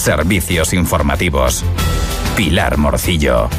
Servicios informativos. Pilar Morcillo.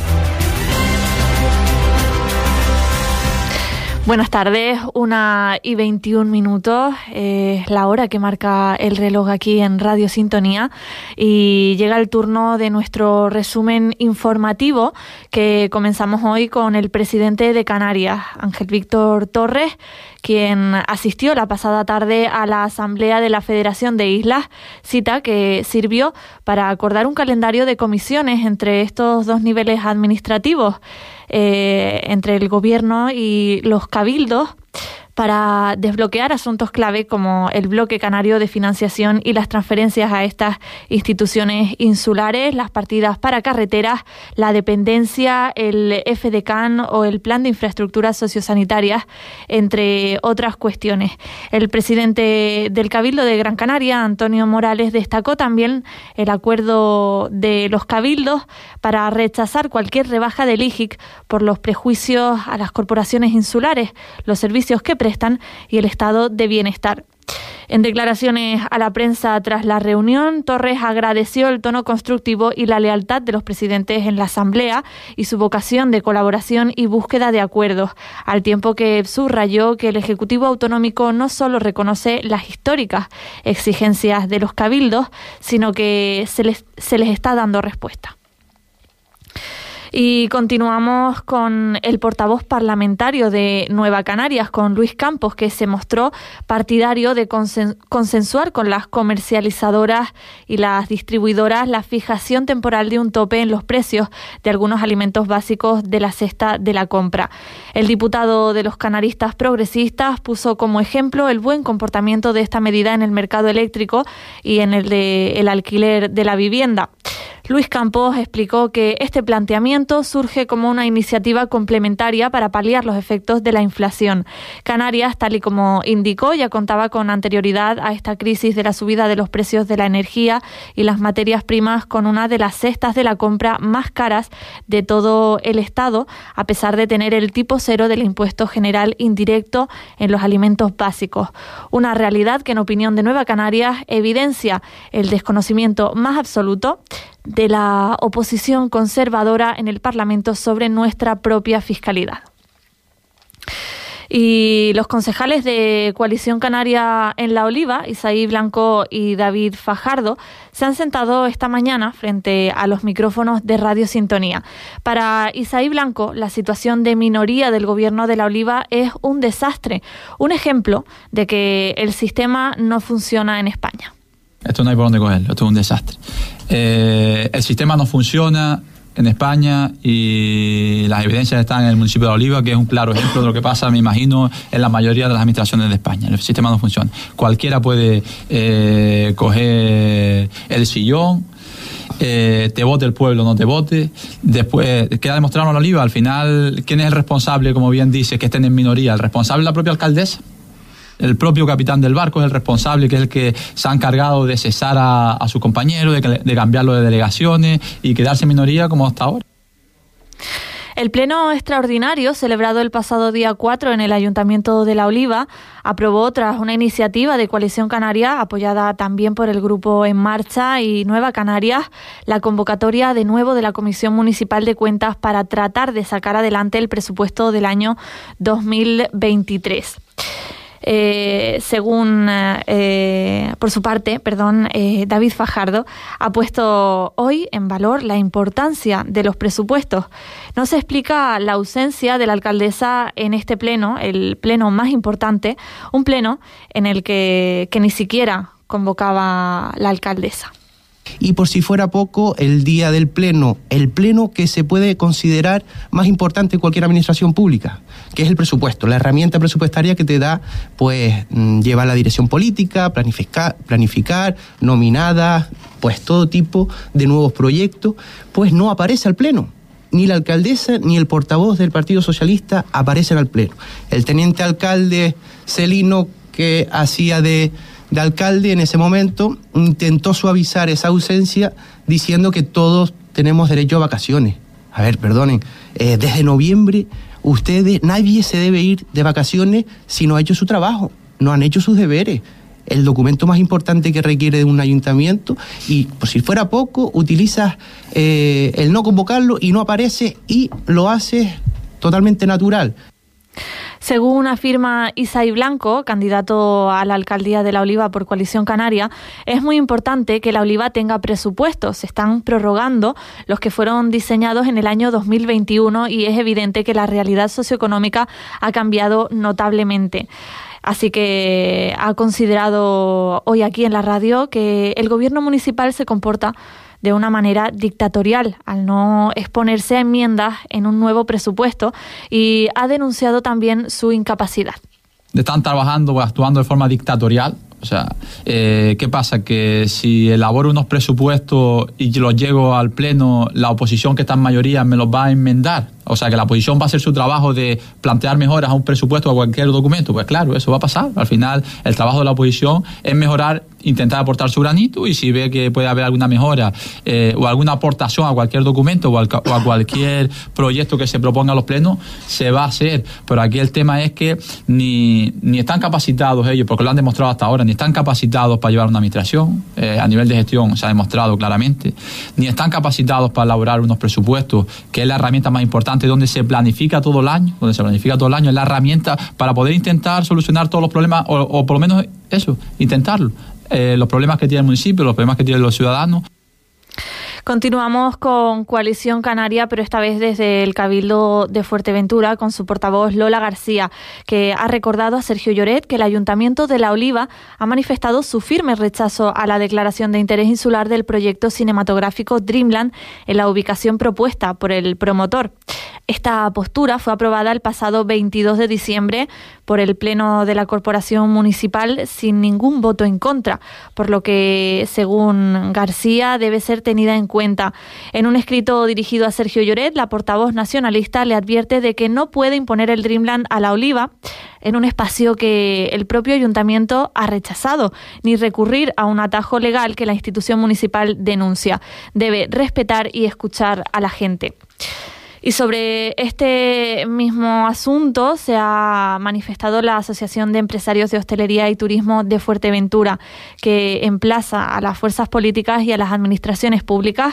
Buenas tardes, 1:21, es la hora que marca el reloj aquí en Radio Sintonía y llega el turno de nuestro resumen informativo que comenzamos hoy con el presidente de Canarias, Ángel Víctor Torres, quien asistió la pasada tarde a la Asamblea de la Federación de Islas, cita que sirvió para acordar un calendario de comisiones entre estos dos niveles administrativos, entre el gobierno y los cabildos, para desbloquear asuntos clave como el bloque canario de financiación y las transferencias a estas instituciones insulares, las partidas para carreteras, la dependencia, el FDCAN o el Plan de Infraestructuras Sociosanitarias, entre otras cuestiones. El presidente del Cabildo de Gran Canaria, Antonio Morales, destacó también el acuerdo de los cabildos para rechazar cualquier rebaja del IJIC por los prejuicios a las corporaciones insulares, los servicios que prestan y el estado de bienestar. En declaraciones a la prensa tras la reunión, Torres agradeció el tono constructivo y la lealtad de los presidentes en la Asamblea y su vocación de colaboración y búsqueda de acuerdos, al tiempo que subrayó que el Ejecutivo Autonómico no solo reconoce las históricas exigencias de los cabildos, sino que se les está dando respuesta. Y continuamos con el portavoz parlamentario de Nueva Canarias, con Luis Campos, que se mostró partidario de consensuar con las comercializadoras y las distribuidoras la fijación temporal de un tope en los precios de algunos alimentos básicos de la cesta de la compra. El diputado de los canaristas progresistas puso como ejemplo el buen comportamiento de esta medida en el mercado eléctrico y en el del alquiler de la vivienda. Luis Campos explicó que este planteamiento surge como una iniciativa complementaria para paliar los efectos de la inflación. Canarias, tal y como indicó, ya contaba con anterioridad a esta crisis de la subida de los precios de la energía y las materias primas con una de las cestas de la compra más caras de todo el Estado, a pesar de tener el tipo cero del impuesto general indirecto en los alimentos básicos. Una realidad que, en opinión de Nueva Canarias, evidencia el desconocimiento más absoluto de la oposición conservadora en el Parlamento sobre nuestra propia fiscalidad. Y los concejales de Coalición Canaria en La Oliva, Isaí Blanco y David Fajardo, se han sentado esta mañana frente a los micrófonos de Radio Sintonía. Para Isaí Blanco, la situación de minoría del gobierno de La Oliva es un desastre, un ejemplo de que el sistema no funciona en España. Esto no hay por dónde cogerlo, esto es un desastre. El sistema no funciona en España y las evidencias están en el municipio de La Oliva, que es un claro ejemplo de lo que pasa, me imagino, en la mayoría de las administraciones de España. El sistema no funciona. Cualquiera puede coger el sillón, te vote el pueblo, no te vote. Después queda demostrado en La Oliva, al final, ¿quién es el responsable, como bien dice, que estén en minoría? El responsable es la propia alcaldesa. El propio capitán del barco es el responsable, que es el que se ha encargado de cesar a su compañero, de cambiarlo de delegaciones y quedarse en minoría como hasta ahora. El pleno extraordinario, celebrado el pasado día 4 en el Ayuntamiento de La Oliva, aprobó, tras una iniciativa de Coalición Canaria, apoyada también por el Grupo En Marcha y Nueva Canarias, la convocatoria de nuevo de la Comisión Municipal de Cuentas para tratar de sacar adelante el presupuesto del año 2023. Por su parte, David Fajardo ha puesto hoy en valor la importancia de los presupuestos. No se explica la ausencia de la alcaldesa en este pleno, el pleno más importante, un pleno en el que ni siquiera convocaba la alcaldesa. Y por si fuera poco, el día del pleno, el pleno que se puede considerar más importante en cualquier administración pública, que es el presupuesto, la herramienta presupuestaria que te da, pues, llevar la dirección política, planificar, nominadas, pues todo tipo de nuevos proyectos, pues no aparece al pleno. Ni la alcaldesa ni el portavoz del Partido Socialista aparecen al pleno. El teniente alcalde Celino, que hacía de alcalde en ese momento, intentó suavizar esa ausencia diciendo que todos tenemos derecho a vacaciones. A ver, perdonen, desde noviembre nadie se debe ir de vacaciones si no ha hecho su trabajo, no han hecho sus deberes. el documento más importante que requiere de un ayuntamiento, y por si fuera poco, utilizas el no convocarlo y no aparece y lo haces totalmente natural. Según afirma Isai Blanco, candidato a la alcaldía de La Oliva por Coalición Canaria, es muy importante que La Oliva tenga presupuestos. Se están prorrogando los que fueron diseñados en el año 2021 y es evidente que la realidad socioeconómica ha cambiado notablemente. Así que ha considerado hoy aquí en la radio que el gobierno municipal se comporta de una manera dictatorial al no exponerse a enmiendas en un nuevo presupuesto, y ha denunciado también su incapacidad. Están trabajando o actuando de forma dictatorial. O sea, ¿qué pasa? Que si elaboro unos presupuestos y los llego al pleno, la oposición, que está en mayoría, me los va a enmendar. O sea, que la oposición va a hacer su trabajo de plantear mejoras a un presupuesto o a cualquier documento. Pues claro, eso va a pasar. Al final, el trabajo de la oposición es mejorar, intentar aportar su granito, y si ve que puede haber alguna mejora o alguna aportación a cualquier documento o a cualquier proyecto que se proponga a los plenos, se va a hacer. Pero aquí el tema es que ni están capacitados ellos, porque lo han demostrado hasta ahora, ni están capacitados para llevar una administración, a nivel de gestión se ha demostrado claramente, ni están capacitados para elaborar unos presupuestos, que es la herramienta más importante, donde se planifica todo el año, es la herramienta para poder intentar solucionar todos los problemas, o por lo menos eso, intentarlo. Los problemas que tiene el municipio, los problemas que tienen los ciudadanos. Continuamos con Coalición Canaria, pero esta vez desde el Cabildo de Fuerteventura, con su portavoz Lola García, que ha recordado a Sergio Lloret que el Ayuntamiento de La Oliva ha manifestado su firme rechazo a la declaración de interés insular del proyecto cinematográfico Dreamland en la ubicación propuesta por el promotor. Esta postura fue aprobada el pasado 22 de diciembre por el Pleno de la Corporación Municipal sin ningún voto en contra, por lo que, según García, debe ser tenida en cuenta. En un escrito dirigido a Sergio Lloret, la portavoz nacionalista le advierte de que no puede imponer el Dreamland a La Oliva en un espacio que el propio ayuntamiento ha rechazado, ni recurrir a un atajo legal que la institución municipal denuncia. Debe respetar y escuchar a la gente. Y sobre este mismo asunto se ha manifestado la Asociación de Empresarios de Hostelería y Turismo de Fuerteventura, que emplaza a las fuerzas políticas y a las administraciones públicas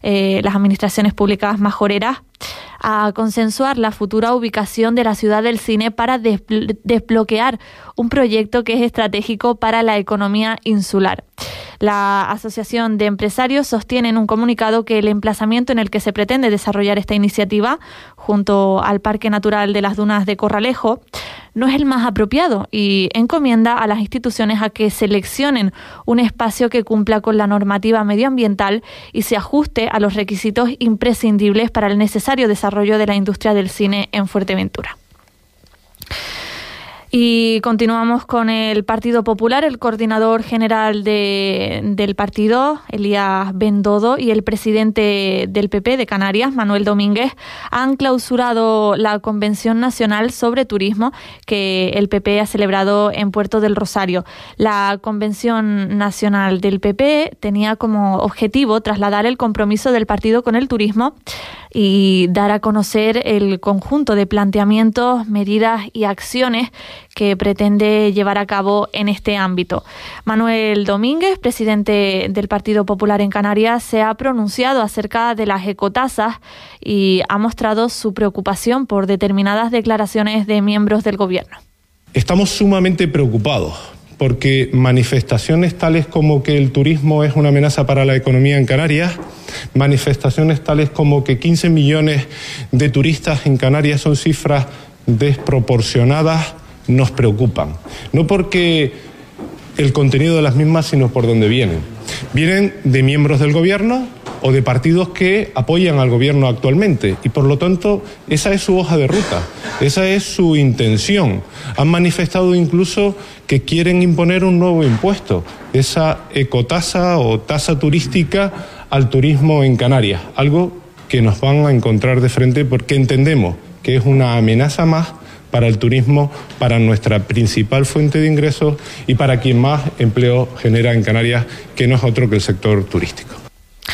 majoreras, a consensuar la futura ubicación de la ciudad del cine para desbloquear un proyecto que es estratégico para la economía insular. La Asociación de Empresarios sostiene en un comunicado que el emplazamiento en el que se pretende desarrollar esta iniciativa, junto al Parque Natural de las Dunas de Corralejo, no es el más apropiado, y encomienda a las instituciones a que seleccionen un espacio que cumpla con la normativa medioambiental y se ajuste a los requisitos imprescindibles para el necesario desarrollo de la industria del cine en Fuerteventura. Y continuamos con el Partido Popular. El coordinador general del partido, Elías Bendodo, y el presidente del PP de Canarias, Manuel Domínguez, han clausurado la Convención Nacional sobre Turismo que el PP ha celebrado en Puerto del Rosario. La Convención Nacional del PP tenía como objetivo trasladar el compromiso del partido con el turismo y dar a conocer el conjunto de planteamientos, medidas y acciones que pretende llevar a cabo en este ámbito. Manuel Domínguez, presidente del Partido Popular en Canarias, se ha pronunciado acerca de las ecotasas y ha mostrado su preocupación por determinadas declaraciones de miembros del gobierno. Estamos sumamente preocupados porque manifestaciones tales como que el turismo es una amenaza para la economía en Canarias, manifestaciones tales como que 15 millones de turistas en Canarias son cifras desproporcionadas, nos preocupan. No porque el contenido de las mismas, sino por dónde vienen. Vienen de miembros del gobierno o de partidos que apoyan al gobierno actualmente, y por lo tanto esa es su hoja de ruta, esa es su intención. Han manifestado incluso que quieren imponer un nuevo impuesto, esa ecotasa o tasa turística al turismo en Canarias, algo que nos van a encontrar de frente porque entendemos que es una amenaza más para el turismo, para nuestra principal fuente de ingresos y para quien más empleo genera en Canarias, que no es otro que el sector turístico.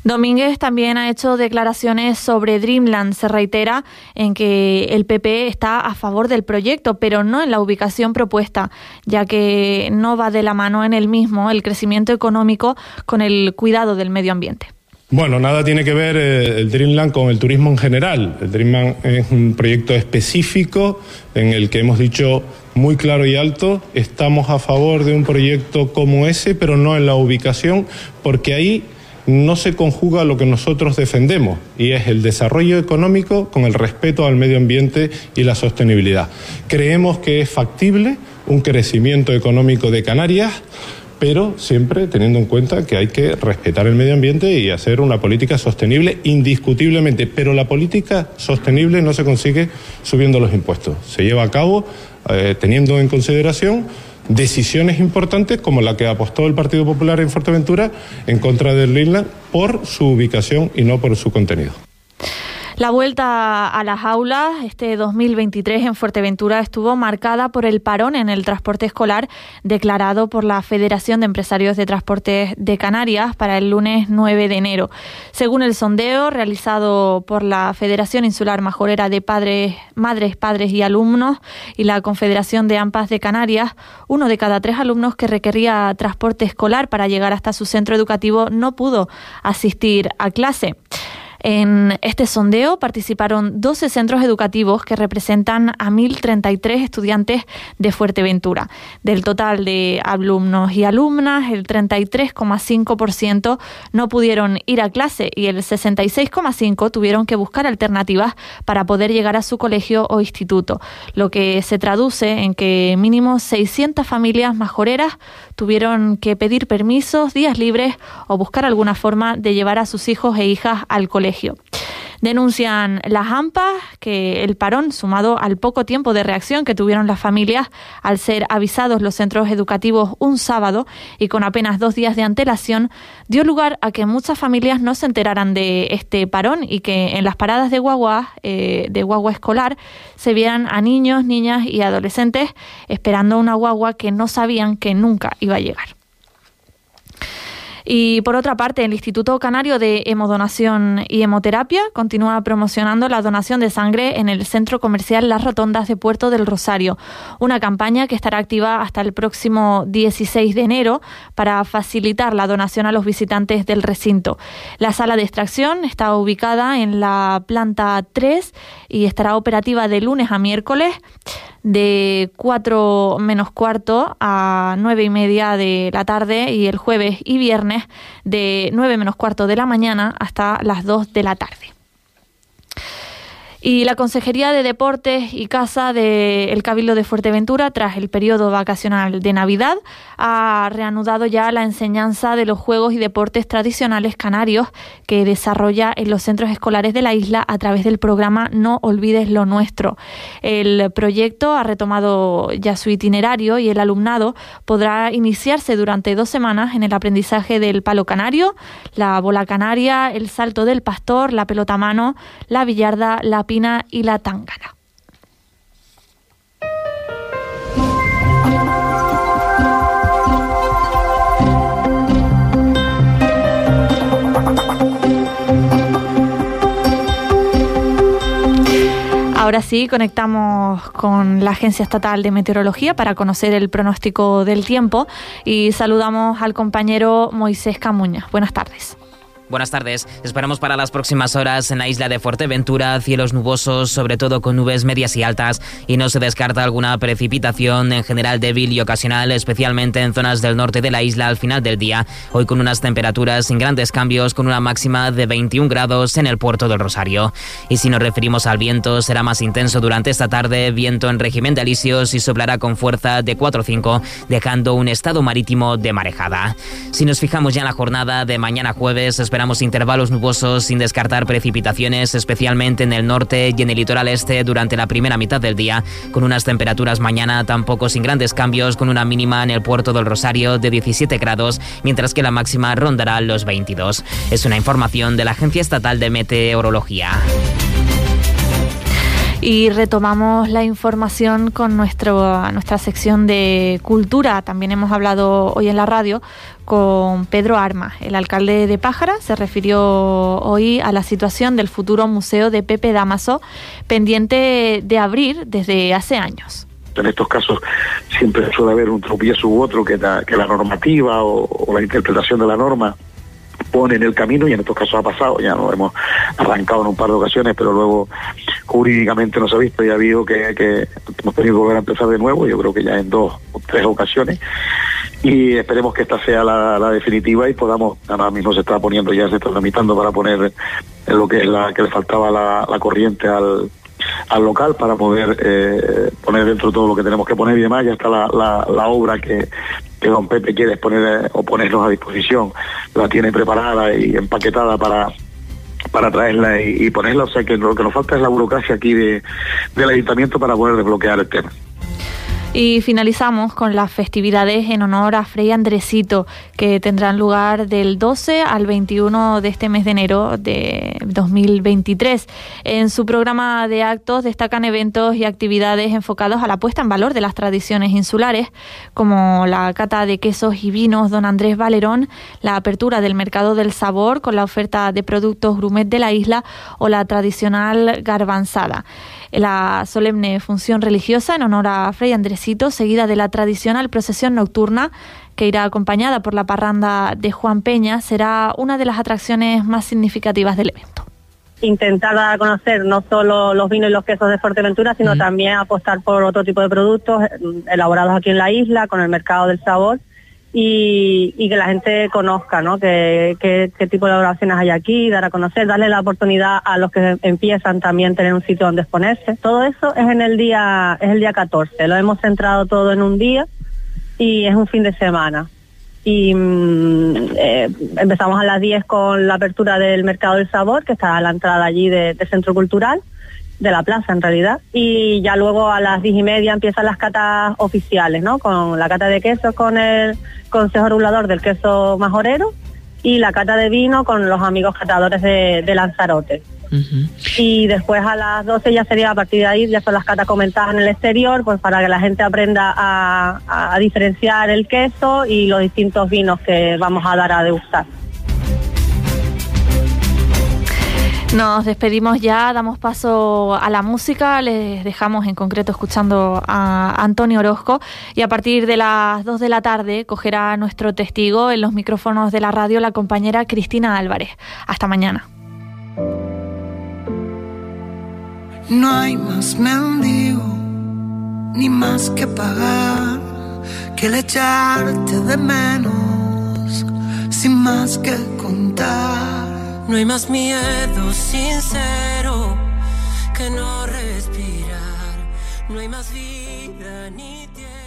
Domínguez también ha hecho declaraciones sobre Dreamland. Se reitera en que el PP está a favor del proyecto, pero no en la ubicación propuesta, ya que no va de la mano en el mismo el crecimiento económico con el cuidado del medio ambiente. Bueno, nada tiene que ver el Dreamland con el turismo en general. El Dreamland es un proyecto específico en el que hemos dicho muy claro y alto, estamos a favor de un proyecto como ese, pero no en la ubicación, porque ahí no se conjuga lo que nosotros defendemos, y es el desarrollo económico con el respeto al medio ambiente y la sostenibilidad. Creemos que es factible un crecimiento económico de Canarias, pero siempre teniendo en cuenta que hay que respetar el medio ambiente y hacer una política sostenible indiscutiblemente. Pero la política sostenible no se consigue subiendo los impuestos. Se lleva a cabo teniendo en consideración decisiones importantes como la que apostó el Partido Popular en Fuerteventura en contra del Dreamland por su ubicación y no por su contenido. La vuelta a las aulas este 2023 en Fuerteventura estuvo marcada por el parón en el transporte escolar declarado por la Federación de Empresarios de Transportes de Canarias para el lunes 9 de enero. Según el sondeo realizado por la Federación Insular Majorera de Madres, Padres y Alumnos y la Confederación de AMPAs de Canarias, 1 de cada 3 alumnos que requería transporte escolar para llegar hasta su centro educativo no pudo asistir a clase. En este sondeo participaron 12 centros educativos que representan a 1.033 estudiantes de Fuerteventura. Del total de alumnos y alumnas, el 33,5% no pudieron ir a clase y el 66,5% tuvieron que buscar alternativas para poder llegar a su colegio o instituto, lo que se traduce en que mínimo 600 familias majoreras tuvieron que pedir permisos, días libres o buscar alguna forma de llevar a sus hijos e hijas al colegio. Denuncian las AMPAs que el parón, sumado al poco tiempo de reacción que tuvieron las familias al ser avisados los centros educativos un sábado y con apenas 2 días de antelación, dio lugar a que muchas familias no se enteraran de este parón y que en las paradas de guagua escolar se vieran a niños, niñas y adolescentes esperando una guagua que no sabían que nunca iba a llegar. Y por otra parte, el Instituto Canario de Hemodonación y Hemoterapia continúa promocionando la donación de sangre en el Centro Comercial Las Rotondas de Puerto del Rosario, una campaña que estará activa hasta el próximo 16 de enero para facilitar la donación a los visitantes del recinto. La sala de extracción está ubicada en la planta 3 y estará operativa de lunes a miércoles de 4 menos cuarto a 9 y media de la tarde y el jueves y viernes de 9 menos cuarto de la mañana hasta las 2 de la tarde. Y la Consejería de Deportes y Casa del Cabildo de Fuerteventura, tras el periodo vacacional de Navidad, ha reanudado ya la enseñanza de los juegos y deportes tradicionales canarios que desarrolla en los centros escolares de la isla a través del programa No Olvides lo Nuestro. El proyecto ha retomado ya su itinerario y el alumnado podrá iniciarse durante 2 semanas en el aprendizaje del palo canario, la bola canaria, el salto del pastor, la pelota a mano, la billarda, la y la tángana. Ahora sí, conectamos con la Agencia Estatal de Meteorología para conocer el pronóstico del tiempo y saludamos al compañero Moisés Camuñas. Buenas tardes. Buenas tardes. Esperamos para las próximas horas en la isla de Fuerteventura cielos nubosos, sobre todo con nubes medias y altas, y no se descarta alguna precipitación, en general débil y ocasional, especialmente en zonas del norte de la isla al final del día. Hoy con unas temperaturas sin grandes cambios, con una máxima de 21 grados en el puerto del Rosario. Y si nos referimos al viento, será más intenso durante esta tarde, viento en régimen de alisios y soplará con fuerza de 4 o 5, dejando un estado marítimo de marejada. Si nos fijamos ya en la jornada de mañana jueves, esperamos intervalos nubosos sin descartar precipitaciones, especialmente en el norte y en el litoral este durante la primera mitad del día, con unas temperaturas mañana tampoco sin grandes cambios, con una mínima en el puerto del Rosario de 17 grados, mientras que la máxima rondará los 22. Es una información de la Agencia Estatal de Meteorología. Y retomamos la información con nuestra sección de cultura. También hemos hablado hoy en la radio con Pedro Armas, el alcalde de Pájara. Se refirió hoy a la situación del futuro museo de Pepe Dámaso, pendiente de abrir desde hace años. En estos casos siempre suele haber un tropiezo u otro que la normativa o la interpretación de la norma pone en el camino, y en estos casos ha pasado, ya nos hemos arrancado en un par de ocasiones, pero luego jurídicamente no se ha visto y ha habido que hemos tenido que volver a empezar de nuevo, yo creo que ya en 2 o 3 ocasiones, y esperemos que esta sea la definitiva y podamos, ahora mismo se está tramitando para poner en lo que es que le faltaba la corriente al local para poder poner dentro todo lo que tenemos que poner y demás. Ya está la obra que don Pepe quiere exponer o ponernos a disposición, la tiene preparada y empaquetada para traerla y ponerla, o sea que lo que nos falta es la burocracia aquí del ayuntamiento para poder desbloquear el tema. Y finalizamos con las festividades en honor a Fray Andresito, que tendrán lugar del 12 al 21 de este mes de enero de 2023. En su programa de actos destacan eventos y actividades enfocados a la puesta en valor de las tradiciones insulares, como la cata de quesos y vinos Don Andrés Valerón, la apertura del Mercado del Sabor con la oferta de productos gourmet de la isla o la tradicional garbanzada. La solemne función religiosa en honor a Fray Andresito, seguida de la tradicional procesión nocturna, que irá acompañada por la parranda de Juan Peña, será una de las atracciones más significativas del evento. Intentar dar a conocer no solo los vinos y los quesos de Fuerteventura, sino también apostar por otro tipo de productos elaborados aquí en la isla, con el Mercado del Sabor, y que la gente conozca, ¿no? qué tipo de elaboraciones hay aquí, dar a conocer, darle la oportunidad a los que empiezan también tener un sitio donde exponerse. Todo eso es el día 14, lo hemos centrado todo en un día y es un fin de semana. Y empezamos a las 10 con la apertura del Mercado del Sabor, que está a la entrada allí del Centro Cultural, de la plaza en realidad, y ya luego a las 10:30 empiezan las catas oficiales, ¿no? Con la cata de quesos con el Consejo Regulador del Queso Majorero y la cata de vino con los amigos catadores de Lanzarote. Uh-huh. Y después a las 12 ya sería, a partir de ahí ya son las catas comentadas en el exterior, pues para que la gente aprenda a diferenciar el queso y los distintos vinos que vamos a dar a degustar. Nos despedimos ya, damos paso a la música, les dejamos en concreto escuchando a Antonio Orozco, y a partir de las 2 de la tarde cogerá nuestro testigo en los micrófonos de la radio la compañera Cristina Álvarez. Hasta mañana. No hay más mendigo, ni más que pagar, que el echarte de menos, sin más que contar. No hay más miedo sincero que no respirar. No hay más vida ni tiempo.